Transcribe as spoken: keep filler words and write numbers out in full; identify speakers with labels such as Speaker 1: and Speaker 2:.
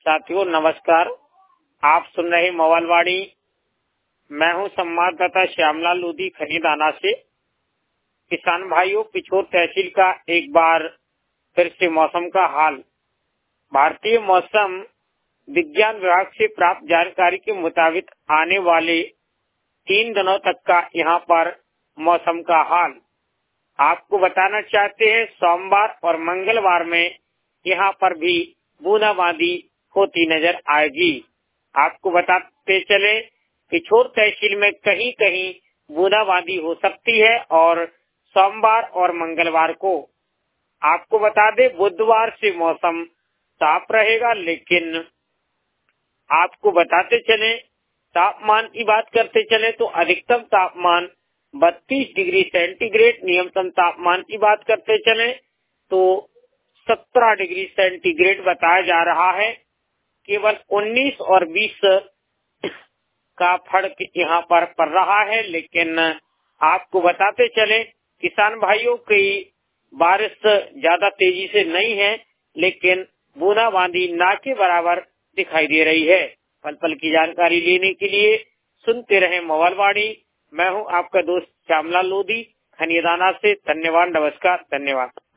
Speaker 1: साथियों नमस्कार। आप सुन रहे मोबाइलवाणी। मैं हूं संवाददाता श्यामलाल लोधी खनीदाना से। किसान भाइयों, पिछोर तहसील का एक बार फिर से मौसम का हाल। भारतीय मौसम विज्ञान विभाग से प्राप्त जानकारी के मुताबिक आने वाले तीन दिनों तक का यहाँ पर मौसम का हाल आपको बताना चाहते हैं। सोमवार और मंगलवार में यहाँ पर भी बूंदाबांदी होती नजर आएगी। आपको बताते चले पिछोर तहसील में कहीं कहीं बूंदाबांदी हो सकती है और सोमवार और मंगलवार को। आपको बता दें बुधवार से मौसम साफ रहेगा, लेकिन आपको बताते चले तापमान की बात करते चले तो अधिकतम तापमान बत्तीस डिग्री सेंटीग्रेड, न्यूनतम तापमान की बात करते चले तो सत्रह डिग्री सेंटीग्रेड बताया जा रहा है। केवल उन्नीस और बीस का फर्क यहाँ पर पड़ रहा है, लेकिन आपको बताते चले किसान भाइयों की बारिश ज्यादा तेजी से नहीं है, लेकिन बूंदाबांदी ना के बराबर दिखाई दे रही है। पल पल की जानकारी लेने के लिए सुनते रहे मोबाइलवाणी। मैं हूँ आपका दोस्त श्यामलाल लोधी खनीदाना से। धन्यवाद, नमस्कार, धन्यवाद।